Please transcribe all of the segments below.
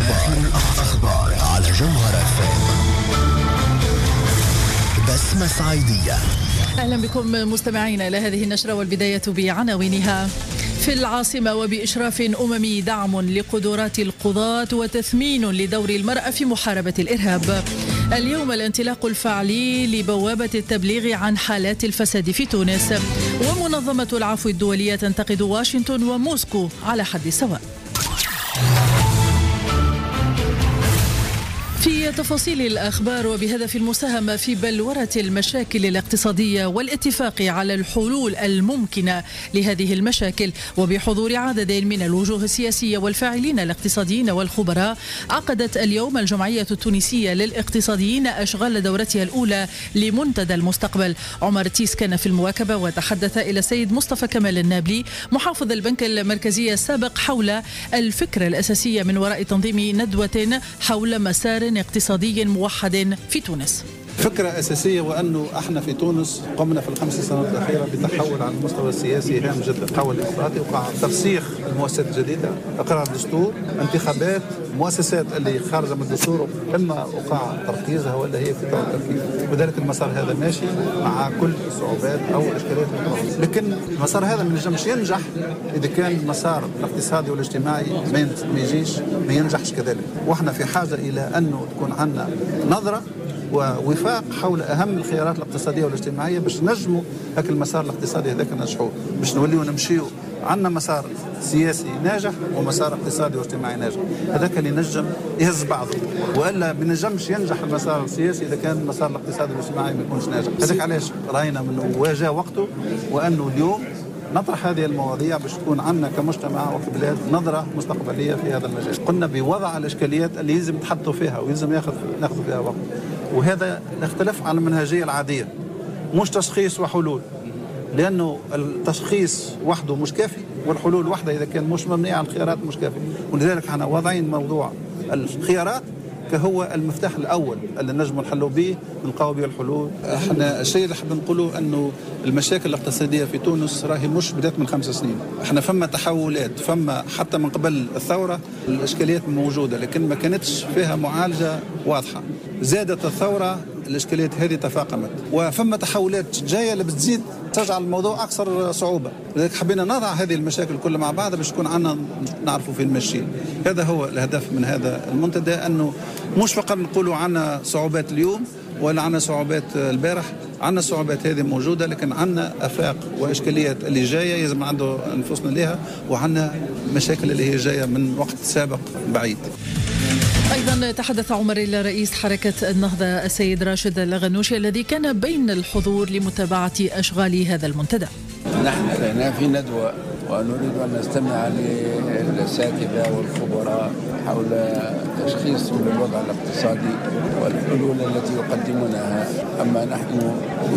الأخبار على جوهر FM. بسمة صعيدية. أهلا بكم مستمعينا إلى هذه النشرة، والبداية بعناوينها. في العاصمة وبإشراف أممي دعم لقدرات القضاة وتثمين لدور المرأة في محاربة الإرهاب. اليوم الانطلاق الفعلي لبوابة التبليغ عن حالات الفساد في تونس. ومنظمة العفو الدولية تنتقد واشنطن وموسكو على حد سواء. في تفاصيل الأخبار، وبهدف المساهمة في بلورة المشاكل الاقتصادية والاتفاق على الحلول الممكنة لهذه المشاكل، وبحضور عدد من الوجوه السياسية والفاعلين الاقتصاديين والخبراء، عقدت اليوم الجمعية التونسية للاقتصاديين أشغال دورتها الأولى لمنتدى المستقبل. عمر تيس كان في المواكبة وتحدث إلى السيد مصطفى كمال النابلي محافظ البنك المركزي السابق حول الفكرة الأساسية من وراء تنظيم ندوة حول مسار اقتصادي موحد في تونس. فكرة أساسية، وأنه احنا في تونس قمنا في الخمس سنوات الأخيرة بتحول على المستوى السياسي هام جدا، تحول ديمقراطي، وقع ترسيخ المؤسسات الجديدة، إقرار الدستور، انتخابات، مؤسسات اللي خارجة من الدستور إما وقع تركيزها ولا هي في التركيز، وذلك المسار هذا ماشي مع كل الصعوبات أو الإشكاليات الأخرى، لكن المسار هذا ما ينجمش ينجح إذا كان المسار الاقتصادي والاجتماعي ما ينجحش كذلك، واحنا في حاجة إلى أنه تكون عندنا نظرة ووفاق حول أهم الخيارات الاقتصادية والاجتماعية باش نجموا هاك المسار الاقتصادي هذاك ننجحوه، باش نوليو نمشيو عندنا مسار سياسي ناجح ومسار اقتصادي واجتماعي ناجح، هذاك اللي نجم يهز بعضه، والا ما نجمش ينجح المسار السياسي اذا كان المسار الاقتصادي والاجتماعي ما يكونش ناجح. هذاك علاش راينا من واجه وقته، وانه اليوم نطرح هذه المواضيع باش تكون عندنا كمجتمع وكبلاد نظرة مستقبلية في هذا المجال. قلنا بوضع الإشكاليات اللي يلزم تحطوا فيها ويلزم ناخذ فيها وقت، وهذا نختلف عن المنهجية العادية، مش تشخيص وحلول، لأنه التشخيص وحده مش كافي والحلول وحده إذا كان مش مبنية على الخيارات مش كافي، ولذلك احنا واضعين موضوع الخيارات كهو المفتاح الأول اللي نجم نحلوا به نلقاو به الحلول. احنا الشيء اللي حاب نقوله أنه المشاكل الاقتصادية في تونس راهي مش بدات من 5 سنين، احنا فما تحولات، فما حتى من قبل الثورة الإشكاليات موجودة لكن ما كانتش فيها معالجة واضحة، زادت الثورة الإشكاليات هذه تفاقمت، وفما تحولات جاية اللي بتزيد تجعل الموضوع أكثر صعوبة، لذلك حبينا نضع هذه المشاكل كلها مع بعض باش يكون عندنا نعرفوا فين ماشيين. هذا هو الهدف من هذا المنتدى، أنه مش فقط نقولوا عنا صعوبات اليوم ولا عنا صعوبات البارح، عنا صعوبات هذه موجودة لكن عنا أفاق وإشكاليات اللي جاية يلزم عنده أنفسنا لها، وعنا مشاكل اللي هي جاية من وقت سابق بعيد. أيضا تحدث عمر رئيس حركة النهضة السيد راشد الغنوشي الذي كان بين الحضور لمتابعة أشغال هذا المنتدى. نحن هنا في ندوة ونريد أن نستمع للأساتذة والخبراء حول تشخيص للوضع الاقتصادي والحلول التي يقدمونها. أما نحن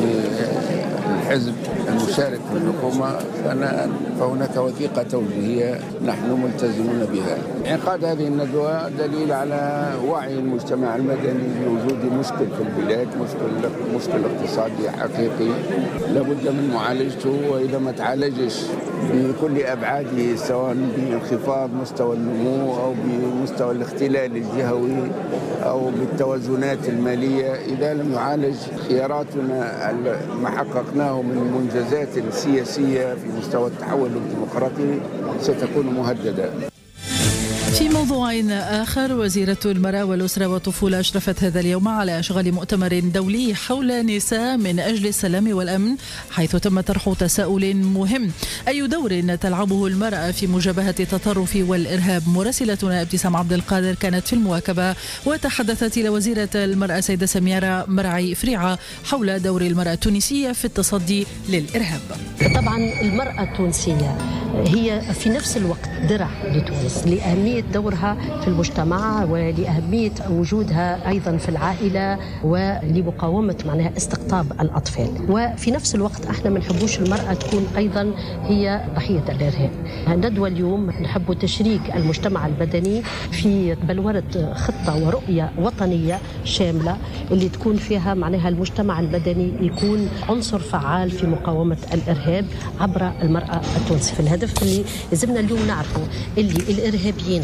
الحزب المشارك في الحكومة فهناك وثيقة توجيهية نحن ملتزمون بها. انعقاد هذه الندوة دليل على وعي المجتمع المدني بوجود مشكل في البلاد، مشكل اقتصادي حقيقي لابد من معالجته، وإذا ما تعالجش بكل أبعاده سواء بانخفاض مستوى النمو أو بمستوى الاختلال الجهوي أو بالتوازنات المالية، إذا لم يعالج خياراتنا ما حققناه من المنجزات السياسية في مستوى التحول الديمقراطي ستكون مهددة. في موضوع آخر، وزيرة المرأة والأسرة والطفولة أشرفت هذا اليوم على أشغال مؤتمر دولي حول نساء من أجل السلام والأمن، حيث تم طرح تساؤل مهم: أي دور تلعبه المرأة في مجابهة التطرف والإرهاب؟ مراسلتنا ابتسام عبد القادر كانت في المواكبة وتحدثت إلى وزيرة المرأة سيدة سميرة مرعي فريعة حول دور المرأة التونسية في التصدي للإرهاب. طبعا المرأة التونسية هي في نفس الوقت درع لتونس لأهمية دورها في المجتمع ولأهمية وجودها أيضا في العائلة ولمقاومة معناها استقطاب الأطفال، وفي نفس الوقت احنا ما نحبوش المرأة تكون أيضا هي ضحية الإرهاب. الندوة اليوم نحب تشريك المجتمع المدني في بلورة خطة ورؤية وطنية شاملة اللي تكون فيها معناها المجتمع المدني يكون عنصر فعال في مقاومة الإرهاب عبر المرأة التونسية. في الهدف اللي لازمنا اليوم نعرفه اللي الإرهابيين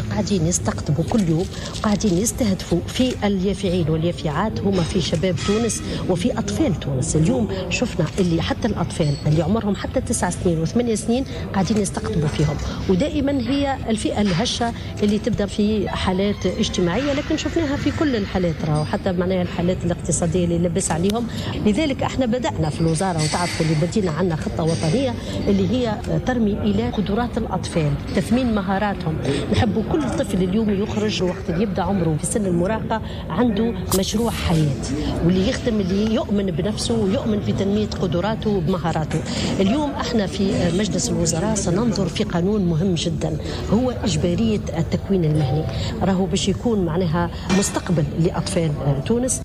قاعدين يستقطبوا كل يوم، قاعدين يستهدفوا في اليافعين واليافعات، هم في شباب تونس وفي أطفال تونس. اليوم شفنا اللي حتى الأطفال اللي عمرهم حتى 9 سنين و8 سنين قاعدين يستقطبوا فيهم، ودائما هي الفئة الهشة اللي تبدأ في حالات اجتماعية، لكن شفناها في كل الحالات، حتى معناها الحالات الاقتصادية اللي لبس عليهم. لذلك احنا بدأنا في الوزارة، وتعرفوا اللي بدينا عنا خطة وطنية اللي هي ترمي إلى قدرات الأطفال، تثمين مهاراتهم. نحب كل طفل اليوم يخرج وقت اللي يبدأ عمره في سن المراهقة عنده مشروع حياة، واللي يخدم اللي يؤمن بنفسه ويؤمن بتنمية قدراته وبمهاراته. اليوم احنا في مجلس الوزراء سننظر في قانون مهم جدا، هو إجبارية التكوين المهني، راهو باش يكون معناها مستقبل لأطفال تونس.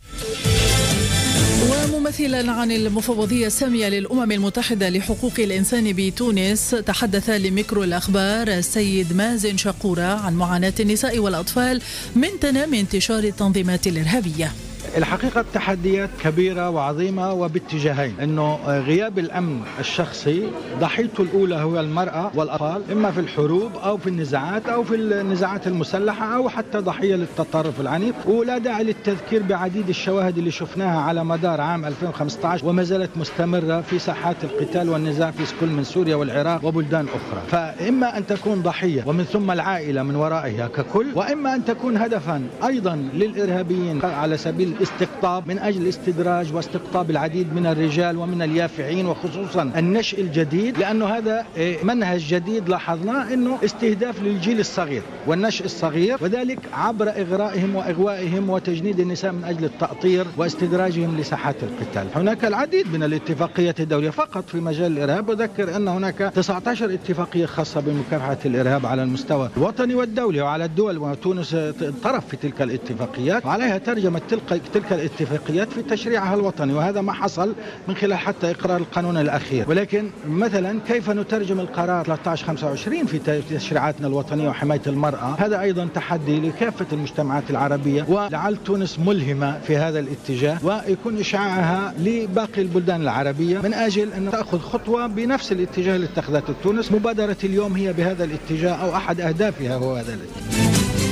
وممثلا عن المفوضية السامية للأمم المتحدة لحقوق الإنسان بتونس تحدث لميكرو الأخبار السيد مازن شقورة عن معاناة النساء والأطفال من تنامي انتشار التنظيمات الإرهابية. الحقيقة التحديات كبيرة وعظيمة وباتجاهين، أنه غياب الأمن الشخصي ضحيته الأولى هو المرأة والأطفال، إما في الحروب أو في النزاعات أو في النزاعات المسلحة أو حتى ضحية للتطرف العنيف. ولا داعي للتذكير بعديد الشواهد اللي شفناها على مدار عام 2015 وما زالت مستمرة في ساحات القتال والنزاع في كل من سوريا والعراق وبلدان أخرى. فإما أن تكون ضحية ومن ثم العائلة من ورائها ككل، وإما أن تكون هدفا أيضا للإرهابيين على سبيل استقطاب من أجل استدراج واستقطاب العديد من الرجال ومن اليافعين، وخصوصا النشء الجديد، لأنه هذا منهج جديد لاحظناه، أنه استهداف للجيل الصغير والنشء الصغير، وذلك عبر إغرائهم وإغوائهم وتجنيد النساء من أجل التأطير واستدراجهم لساحات القتال. هناك العديد من الاتفاقيات الدولية فقط في مجال الإرهاب، وذكر أن هناك 19 اتفاقية خاصة بمكافحة الإرهاب على المستوى الوطني والدولي، وعلى الدول، وتونس طرف في تلك الاتفاقيات، وعليها ترجمة تلك الاتفاقيات في تشريعها الوطني، وهذا ما حصل من خلال حتى إقرار القانون الأخير. ولكن مثلا كيف نترجم القرار 1325 في تشريعاتنا الوطنية وحماية المرأة؟ هذا أيضا تحدي لكافة المجتمعات العربية، ولعل تونس ملهمة في هذا الاتجاه، ويكون إشعاعها لباقي البلدان العربية من أجل أن تأخذ خطوة بنفس الاتجاه اللي اتخذته تونس. مبادرة اليوم هي بهذا الاتجاه، أو أحد أهدافها هو هذا الاتجاه.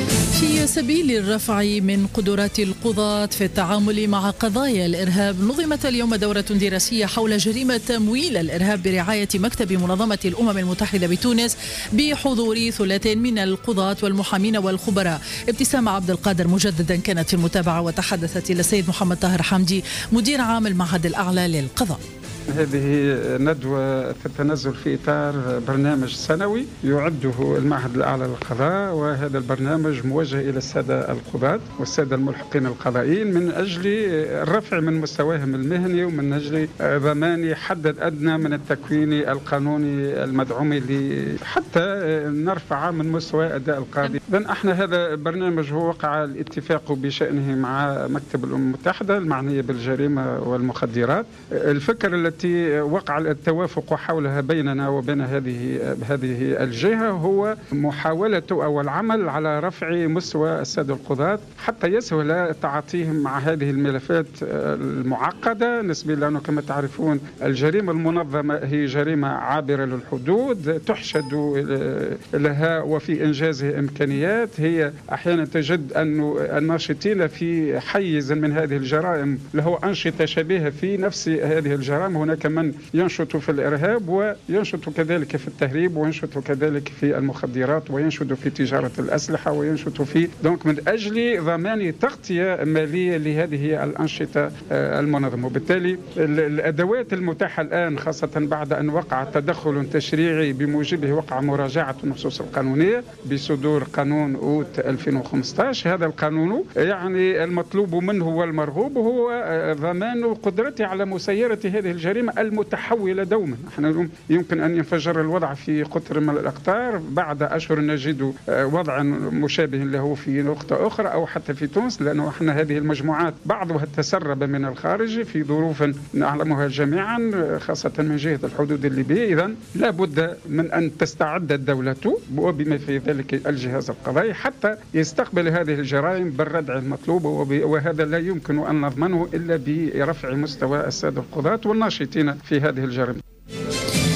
في سبيل الرفع من قدرات القضاة في التعامل مع قضايا الإرهاب، نظمت اليوم دورة دراسية حول جريمة تمويل الإرهاب برعاية مكتب منظمة الأمم المتحدة بتونس بحضور ثلاث من القضاة والمحامين والخبراء. ابتسام عبد القادر مجددا كانت في المتابعة، وتحدثت إلى السيد محمد طاهر حمدي مدير عام المعهد الأعلى للقضاء. هذه ندوة تتنزل في إطار برنامج سنوي يعده المعهد الأعلى للقضاء، وهذا البرنامج موجه إلى السادة القضاة والسادة الملحقين القضائيين من أجل الرفع من مستواهم المهني، ومن أجل ضمان حد أدنى من التكوين القانوني المدعوم حتى نرفع من مستوى أداء القاضي. إذن احنا هذا البرنامج هو وقع الاتفاق بشأنه مع مكتب الأمم المتحدة المعنية بالجريمة والمخدرات. الفكرة التي وقع التوافق حولها بيننا وبين هذه الجهة هو محاولة أو العمل على رفع مستوى السادة القضاة حتى يسهل تعاطيهم مع هذه الملفات المعقدة نسبيا، لأنه كما تعرفون الجريمة المنظمة هي جريمة عابرة للحدود تحشد لها وفي إنجازها إمكانيات. هي أحيانا تجد أن الناشطين في حيز من هذه الجرائم له أنشطة شبيهة في نفس هذه الجرائم. هناك من ينشط في الإرهاب وينشط كذلك في التهريب وينشط كذلك في المخدرات وينشط في تجارة الأسلحة وينشط في دونك من أجل ضمان تغطية مالية لهذه الأنشطة المنظمة. وبالتالي الأدوات المتاحة الآن خاصة بعد أن وقع تدخل تشريعي بموجبه وقع مراجعة النصوص القانونية بصدور قانون أوت 2015. هذا القانون يعني المطلوب منه والمرغوب هو ضمان قدرته على مسيرة هذه الجريمة المتحولة دوما. احنا يمكن أن ينفجر الوضع في قطر من الأقطار، بعد أشهر نجد وضع مشابه له في نقطة أخرى أو حتى في تونس، لأنه احنا هذه المجموعات بعضها تسرب من الخارج في ظروف نعلمها جميعا خاصة من جهة الحدود الليبية. إذن لا بد من أن تستعد الدولة وبما في ذلك الجهاز القضائي حتى يستقبل هذه الجرائم بالردع المطلوب، وهذا لا يمكن أن نضمنه إلا برفع مستوى السادة القضاة والناشطين في هذه الجريمة.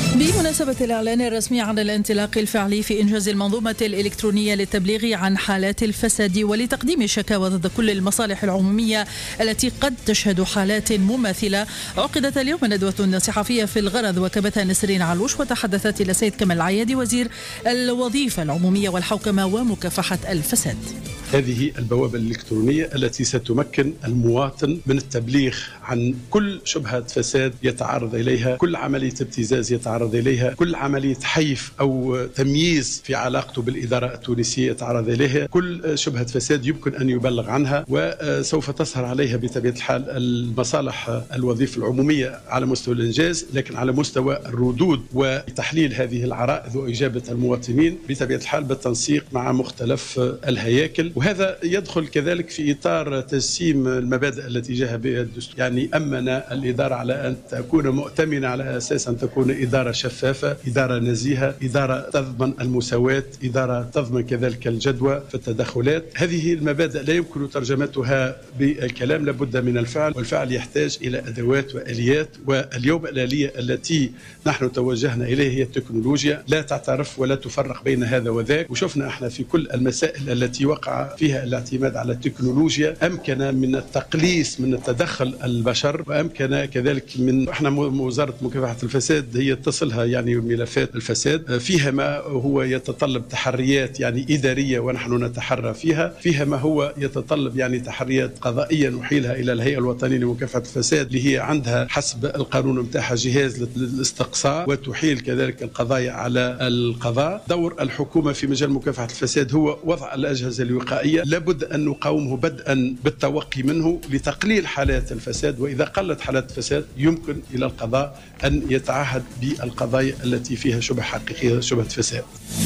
بمناسبة الإعلان الرسمي عن الانطلاق الفعلي في إنجاز المنظومة الإلكترونية للتبليغ عن حالات الفساد ولتقديم الشكاوى ضد كل المصالح العمومية التي قد تشهد حالات مماثلة، عقدت اليوم ندوة صحفية في الغرض وكبتها نسرين علوش، وتحدثت إلى سيد كمال العيادي وزير الوظيفة العمومية والحوكمة ومكافحة الفساد. هذه البوابة الإلكترونية التي ستمكن المواطن من التبليغ عن كل شبهة فساد يتعرض إليها، كل عملية ابتزاز يتعرض إليها، كل عملية حيف أو تمييز في علاقته بالإدارة التونسية يتعرض إليها، كل شبهة فساد يمكن أن يبلغ عنها، وسوف تسهر عليها بطبيعة الحال المصالح الوظيفة العمومية على مستوى الإنجاز، لكن على مستوى الردود وتحليل هذه العرائض وإجابة المواطنين بطبيعة الحال بالتنسيق مع مختلف الهياكل. وهذا يدخل كذلك في إطار تجسيم المبادئ التي جاء بها الدستور، يعني أمن الإدارة على أن تكون مؤتمنة على أساس أن تكون إدارة شفافة، إدارة نزيهة، إدارة تضمن المساواة، إدارة تضمن كذلك الجدوى في التدخلات. هذه المبادئ لا يمكن ترجمتها بالكلام، لابد من الفعل، والفعل يحتاج إلى أدوات وآليات. واليوم الآلية التي نحن توجهنا إليه هي التكنولوجيا، لا تعترف ولا تفرق بين هذا وذاك. وشفنا احنا في كل المسائل التي وقع فيها الاعتماد على التكنولوجيا أمكن من التقليص من التدخل البشر، وأمكن كذلك من احنا وزارة مكافحة الفساد هي تصلها يعني ملفات الفساد، فيها ما هو يتطلب تحريات يعني إدارية ونحن نتحرى فيها ما هو يتطلب يعني تحريات قضائية نحيلها إلى الهيئة الوطنية لمكافحة الفساد اللي هي عندها حسب القانون متاعها جهاز للاستقصاء وتحيل كذلك القضايا على القضاء. دور الحكومة في مجال مكافحة الفساد هو وضع الأجهزة الوقائية، لابد أن نقاومه بدءا بالتوقي منه لتقليل حالات الفساد، وإذا قلت حالات الفساد يمكن إلى القضاء أن يتعهد بالقضايا التي فيها شبهة حقيقية، شبهة فساد.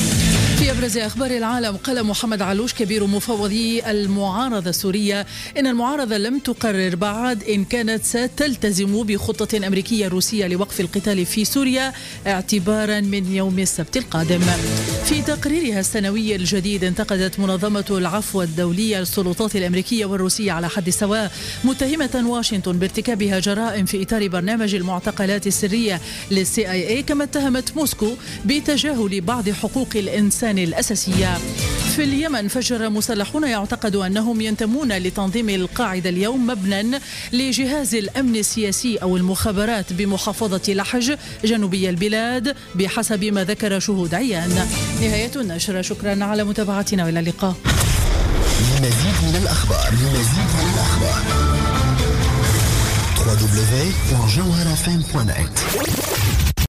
في أبرز أخبار العالم، قال محمد علوش كبير مفوضي المعارضة السورية إن المعارضة لم تقرر بعد إن كانت ستلتزم بخطة أمريكية روسية لوقف القتال في سوريا اعتبارا من يوم السبت القادم. في تقريرها السنوي الجديد انتقدت منظمة العفو الدولية السلطات الأمريكية والروسية على حد سواء، متهمة واشنطن بارتكابها جرائم في إطار برنامج المعتقلات السرية للCIA، كما اتهمت موسكو بتجاهل بعض حقوق الإنسان الأساسية. في اليمن فجر مسلحون يعتقد أنهم ينتمون لتنظيم القاعدة اليوم مبنى لجهاز الأمن السياسي أو المخابرات بمحافظة لحج جنوبي البلاد بحسب ما ذكر شهود عيان. نهاية النشرة، شكرا على متابعتنا وإلى اللقاء. لمزيد من الأخبار www.jawharafm.net